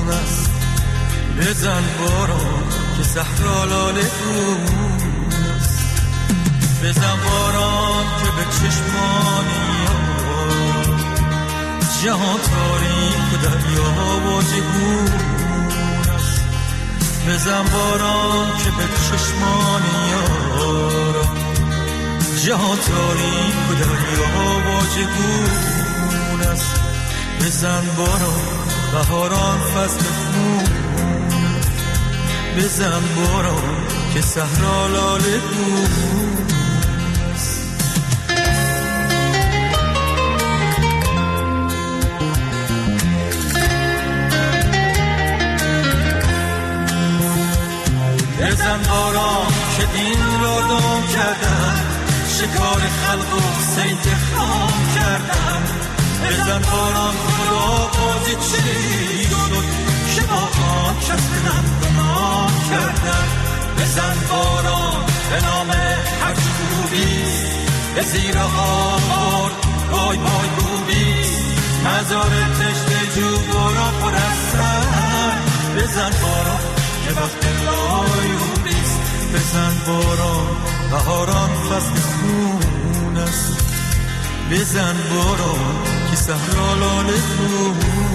است. بزن باران که صحرا لاله گون است. بزن باران که به چشمانی جهان تاریک و دریا و جهون است. بزن باران که به چشمان یارم جهان تاریک و دریا و جهون است. بزن باران بهاران فصل خون است. بزن باران که صحرا لاله گون است. بزن باران که دین را دام کردن، شکار خلق و صید خام کردن. بزن باران خدا بازی چی شد که با آن کس گناه کردن. بزن باران به نام هر خوبیست، به زیر آوار بای بای گوبیست. مزار تشت جو باران پر از سر. بزن باران که وقت لایوبیست. بزن باران بهاران فصل خون است. بزن باران که صحرا لاله گون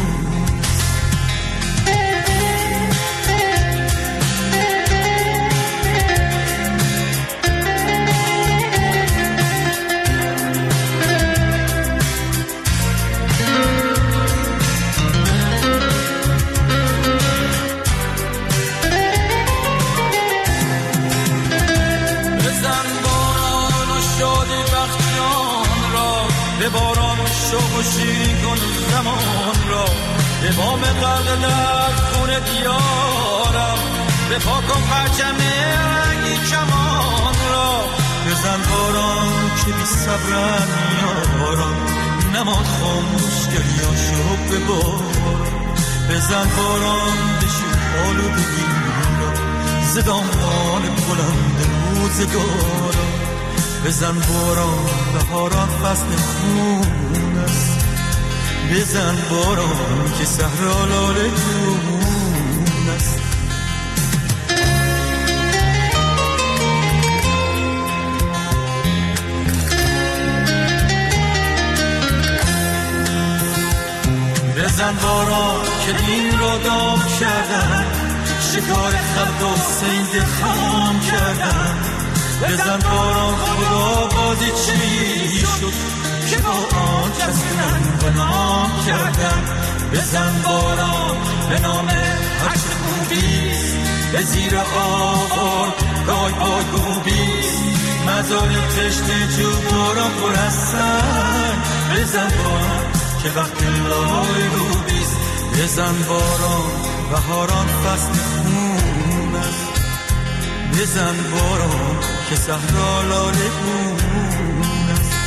به باران شوق و شیرین کن زمان را. به بام غرق در خون دیارم به پاک و پرچم رنگی کمان را. بزن باران که بی صبرن یارم نماد خاموش گریاشو به باران. بزن باران بشی آلودگی را ز دامان بلند روزگارم. بزن باران بهاران فصل خون است. بزن باران که صحرا لاله گون است. بزن باران که دین را دام کردن، شکار خلق و صید خام کردن. بزن باران خدا بازی چی شد که با آن کس گناه کردن. بزن باران به نام هر خوبیست، به زیر آوار رای پای گوبیست. مزار تشت جو باران پر از سر. بزن باران که وقت لایوبیست. بزن باران بهاران فصل خون است. بزن باران که صحرا لاله گون است.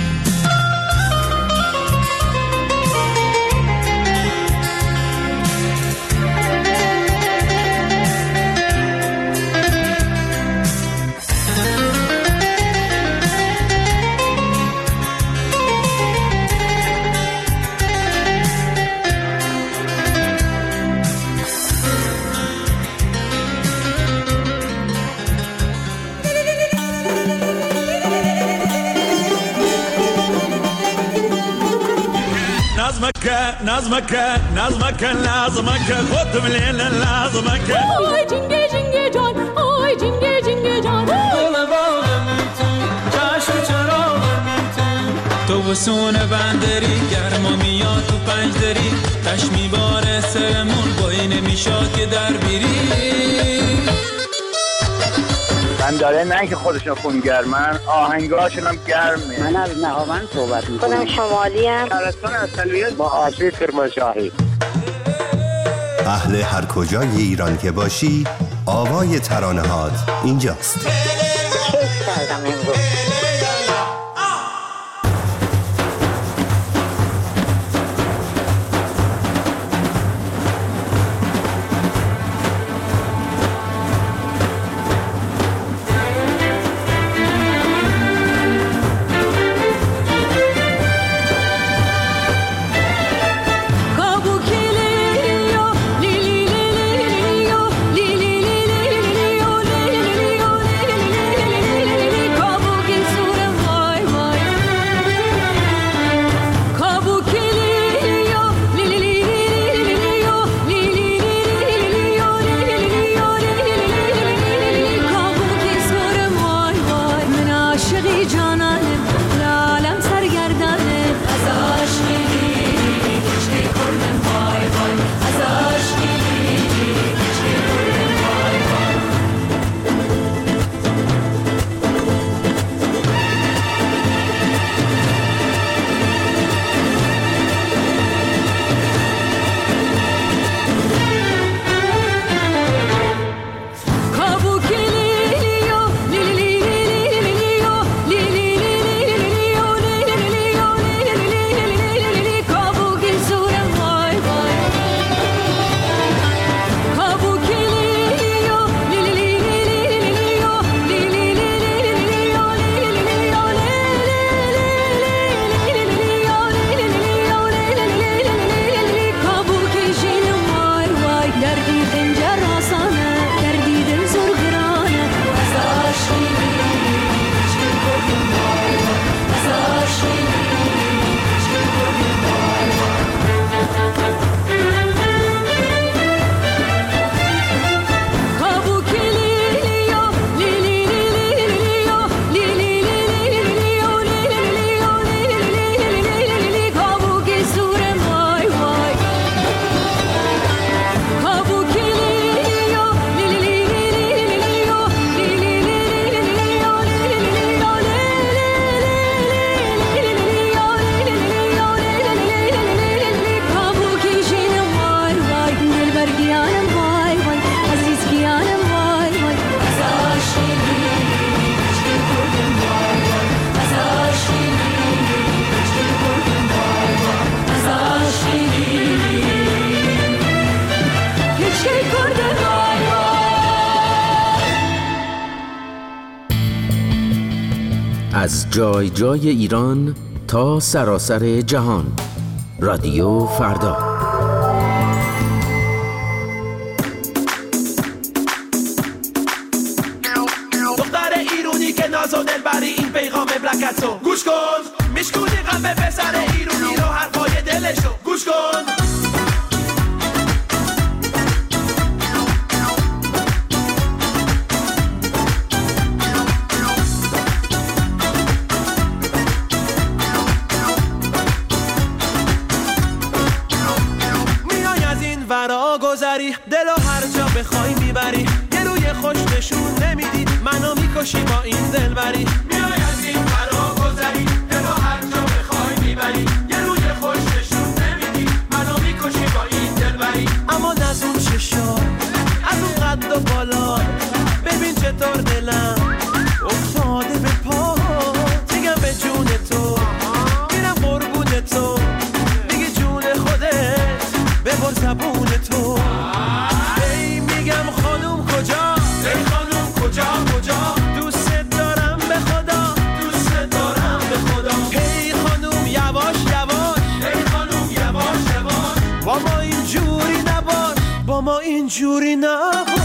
نظمك خد من لازمك. آی جنگه جنگه جان، آی جنگه جنگه جان. گل باغم تو چشم چراغم تو وسون بندری گرما میاد تو پنجدری. تش میباره سرمون بایی نمیشاد که در بیری. من داره نه که خودشون خونگرمن، آهنگاشون هم گرمه. من از نهاوند صحبت میکنم. خودم شمالی ام. شهرستان اصلیت با آشی کرمانشاهی. اهل هر کجای ایران که باشی آوای ترانه‌هات اینجاست. کیف کردم امروز. Kabukeli yo lili از جای جای ایران تا سراسر جهان. رادیو فردا. دختر ایرونی که ناز و دلبری، این پیغام مملکتو گوش کن. میشکونی قلب پسر ایرونی رو، حرفای دلشو گوش کن. دلو هر جا بخوای میبری، یه روی خوش نشون نمیدی، منو میکشی با این دلبری. میای از این فرا گذری، دلو هر جا بخوای میبری، یه روی خوش نشون نمیدی، منو میکشی با این دلبری. اما از اون چشا، از اون قد و بالا، ببین چطور دلم افتاده به پا. میگم به جون تو، میرم قربون تو، میگی جون خودت ببر زبون تو. ای میگم خانوم کجا، ای خانوم کجا کجا، دوست دارم به خدا، دوست دارم به خدا. ای خانوم یواش یواش، ای خانوم یواش یواش، با ما اینجوری نباش، با ما اینجوری نباش.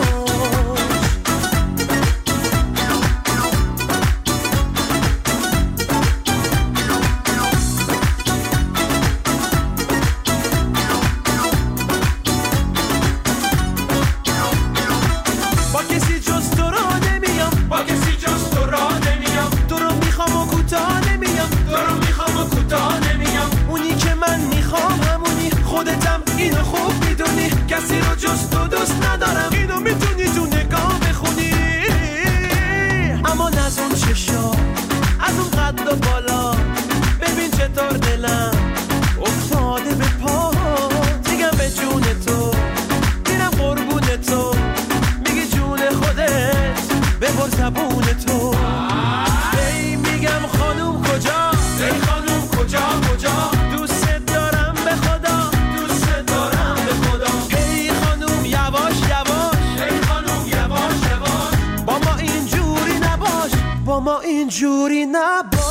کسی رو جز تو دوست ندارم، اینو میتونی تو نگاه بخونی. اما از اون چشا، از اون قد و بالا، ببین چطور دلم افتاده به پا. میگم به جون تو، میرم قربون تو، میگی جون خودت ببر زبون تو. ای میگم خانوم کجا، ای خانوم کجا کجا، دوست دارم به خدا، دوست دارم به خدا. ای خانوم یواش یواش، ای خانوم یواش یواش، با ما اینجوری نباش، با ما اینجوری نباش.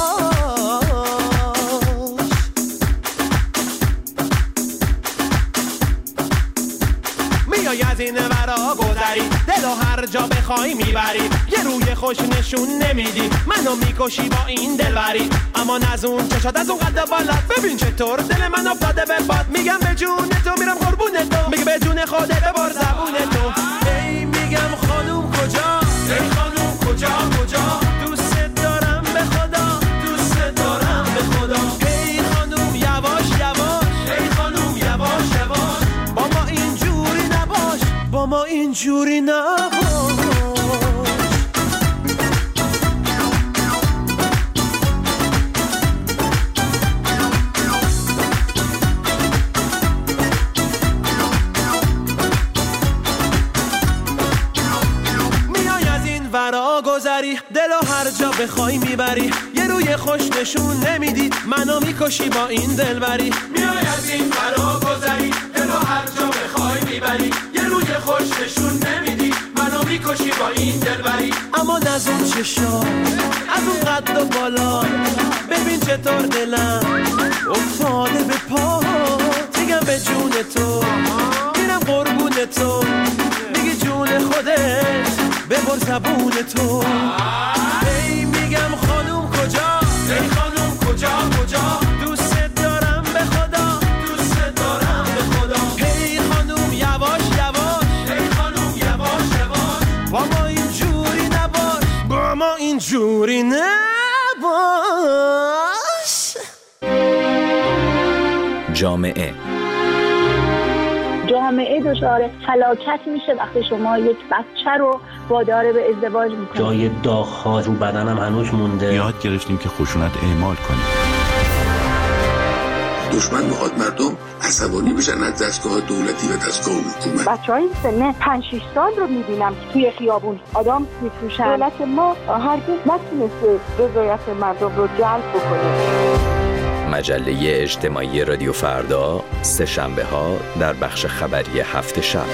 میای از این ورا گذری، دلو هر جا بخوای میبری، یه روی خوش نشون نمیدی، منو میکشی با این دلبری. اما از اون چشات، از اون قد بالات، ببین چطور دل من افتاده به باد. میگم به جون تو، میرم قربون تو، میگه به جون خودت ببر زبون تو. ای میگم خانوم کجا، ای خانوم کجا کجا، دوست دارم به خدا، دوست دارم به خدا. ای خانوم یواش یواش، ای خانوم یواش یواش، با ما اینجوری نباش، با ما اینجوری نباش. دلو هر جا بخوای میبری، یه روی خوش نشون نمیدی، منو میکشی با این دلبری. میای از این فرا گذری، دلو هر جا بخوای میبری، یه روی خوش نشون نمیدی، منو میکشی با این دلبری. اما از اون چشا، از اون قد و بالا، ببین چطور دلم افتاده به پا. میگم به جون تو، میرم قربون تو، میگی جون خودت ببر زبون تو. ای میگم خانوم کجا، ای خانوم کجا کجا، دوست دارم به خدا، دوست دارم به خدا. ای خانوم یواش یواش، ای خانوم یواش یواش، با ما اینجوری نباش، با ما اینجوری نباش. جامعه دچار فلاکت میشه وقتی شما یک بچه رو وادار به ازدواج میکنید. جای داغ‌ها رو بدنم هنوز مونده. یاد گرفتیم که خشونت اعمال کنیم. دشمن میخواد مردم عصبانی بشن از دستگاه دولتی و دستگاه حکومت. بچهای سن 5-6 سال رو میبینم توی خیابون آدم میفروشن. دولت ما هرگز نتونسته رضایت مردم رو جلب بکنه. مجله اجتماعی رادیو فردا، سه شنبه ها در بخش خبری هفت شب.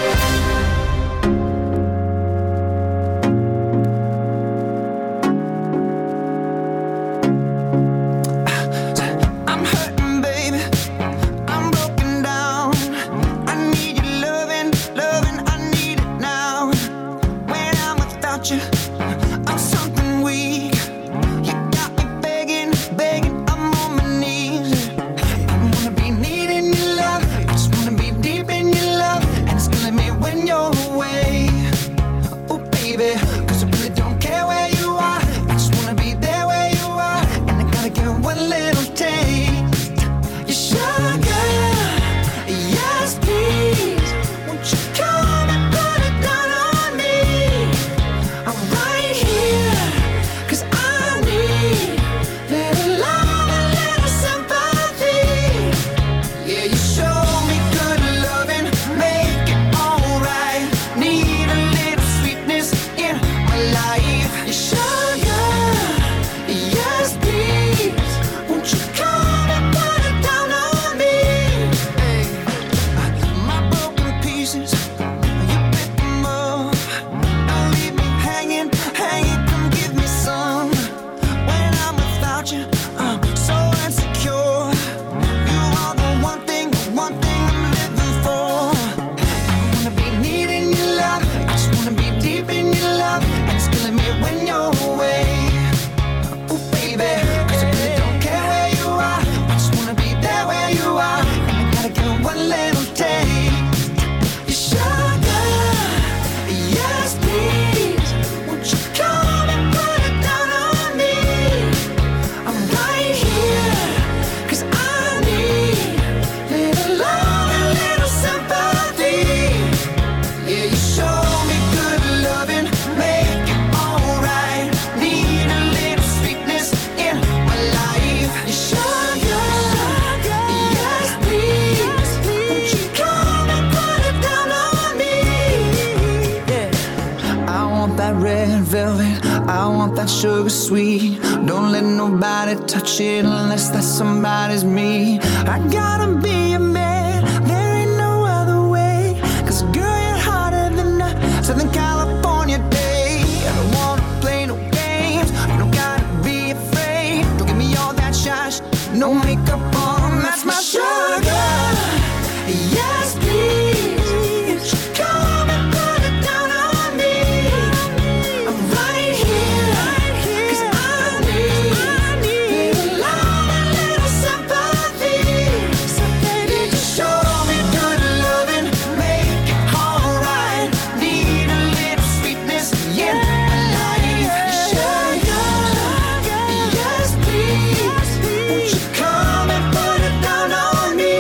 velvet. I want that sugar sweet. Don't let nobody touch it unless that somebody's me. I gotta be a man, there ain't no other way. 'Cause girl, you're hotter than a Southern California day. I don't wanna play no games. You don't gotta be afraid. Don't give me all that shy, no makeup on. That's my sugar. Yes, please. Come and put it down on me. I'm right here, 'cause I need a love and little sympathy. So baby, just show me good loving, make it alright. Need a little sweetness in my life. Sugar, yes please. Won't you come and put it down on me?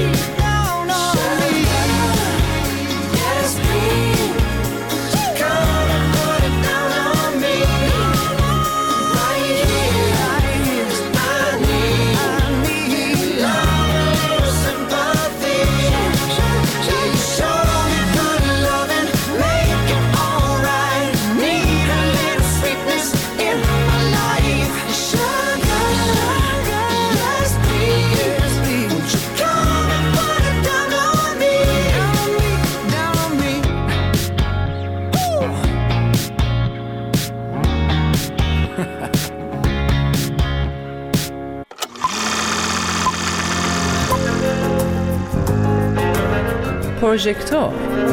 پروژکتور.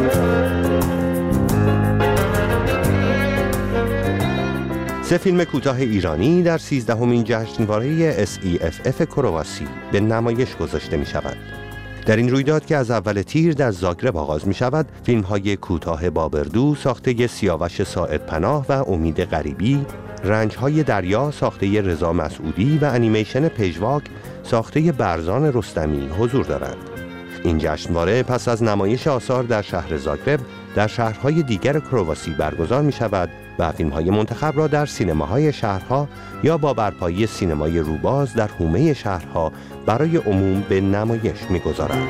سه فیلم کوتاه ایرانی در 13مین جشنواره SEFF کرواسی به نمایش گذاشته می شود. در این رویداد که از اول تیر در زاگرب آغاز می شود، فیلم های کوتاه بابردو ساخته سیاوش ساعدپناه و امید غریبی، رنج‌های دریا ساخته رضا مسعودی و انیمیشن پژواک ساخته برزان رستمی حضور دارند. این جشنواره پس از نمایش آثار در شهر زاگرب در شهرهای دیگر کرواسی برگزار می شود و فیلم‌های منتخب را در سینماهای شهرها یا با برپایی سینمای روباز در حومه شهرها برای عموم به نمایش می‌گذارند.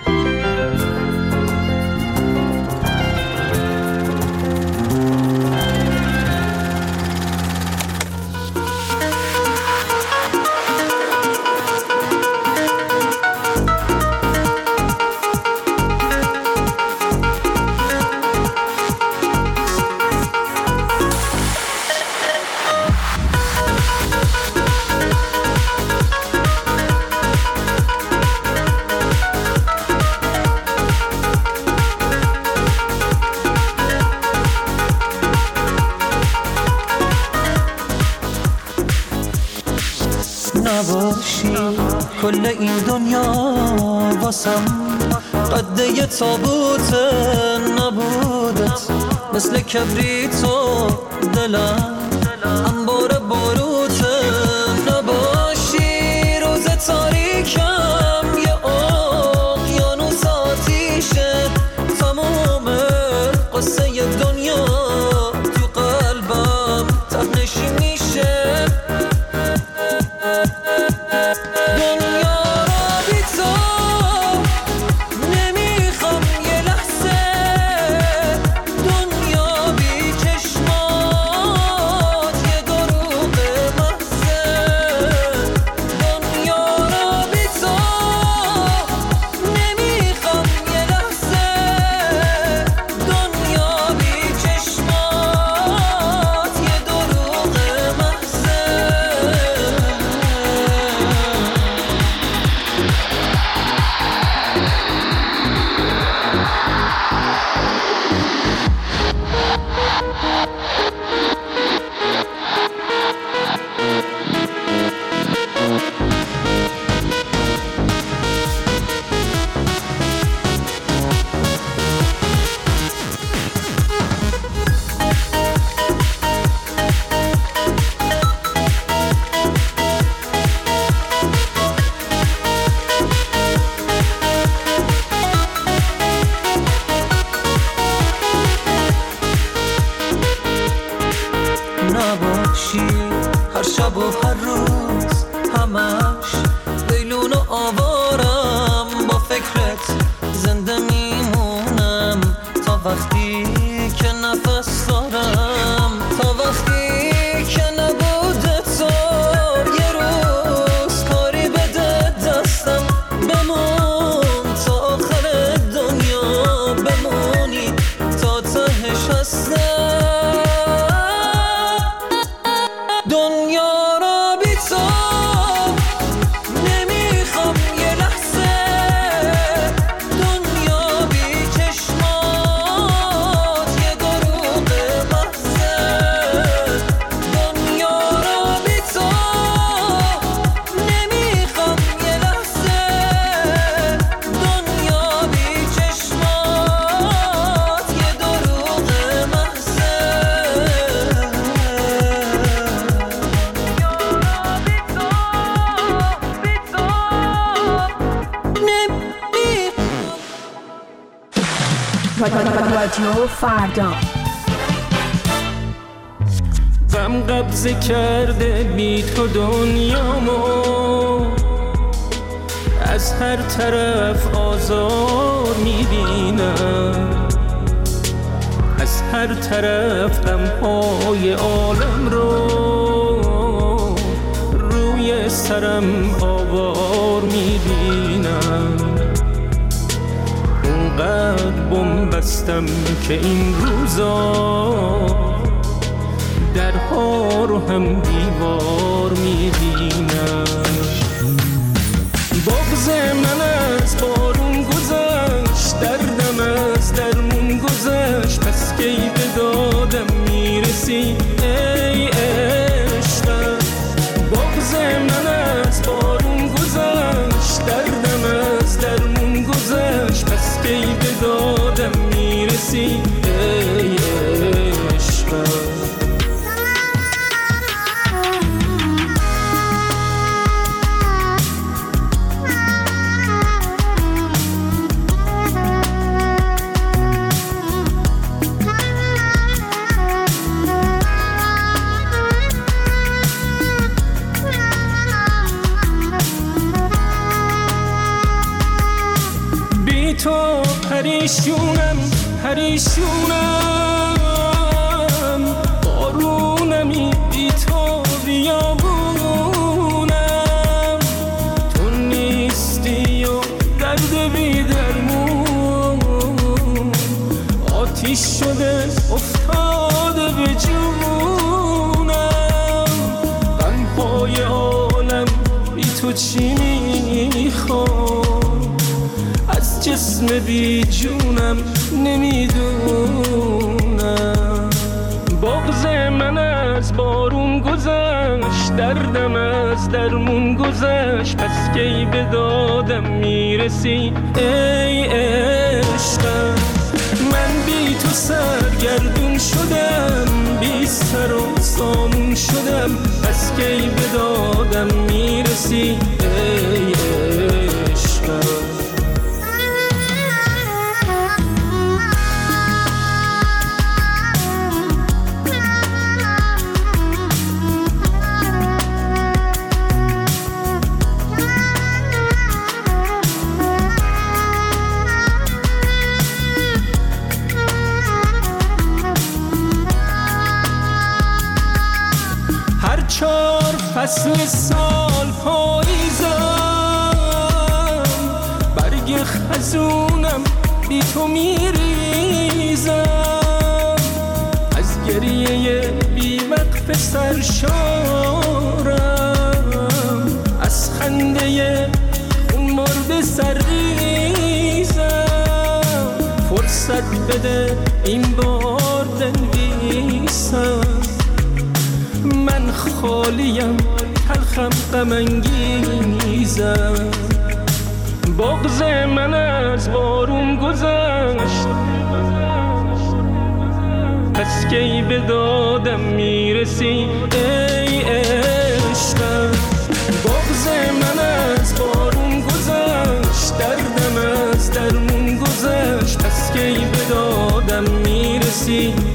نباشی کل این دنیا واسم قده یه تابوت نبودت، مثل کبریت و دلم انبار باروت. نباشی روز تاریکم یه اقیانوس آتیشه، تمام قصه دنیا تو قلبم ته‌نشین میشه. نباشی هر شب و هر روز همش دیلون و آوارم، با فکرت زنده میمونم تا وقتی که نفس دارم، تا رادیو فردا. غم قبضه کرده بی تو دنیامو، از هر طرف آزار میبینم، از هر طرف غمهای عالم رو روی سرم آوار میبینم. اونقدر بنبستم که این روزا درها رو هم دیوار میبینم. بغض من از بارون گذشت، دردم از درمون گذشت، پس کی به دادم میرسی ای عشقم. بغض من از بارون گذشت، دردم از درمون گذشت، پس کی به دادم میرسی ای عشقم. پریشونم پریشونم، بارونمی بی تو بیابونم، تو نیستی و درد بی درمون، آتیش شده افتاده به جونم. غمهای عالم بی تو چی میخوام، از جسم بی جونم نمیدونم. بغض من از بارون گذشت، دردم از درمون گذشت، پس کی به دادم میرسی ای عشقم. من بی تو سرگردون شدم، بی سر و سامون شدم، پس کی به دادم میرسی ای عشقم. فصل سال پاییزم، برگ خزونم بی تو میریزم، از گریه بی وقف سرشارم، از خنده خون مرده سرریزم. فرصت بده این بار بنویسم، من خالیم تلخم غم انگیزم. بغض من از بارون گذشت، پس کی به دادم میرسی ای عشقم. بغض من از بارون گذشت، دردم از درمون گذشت، پس کی به دادم میرسی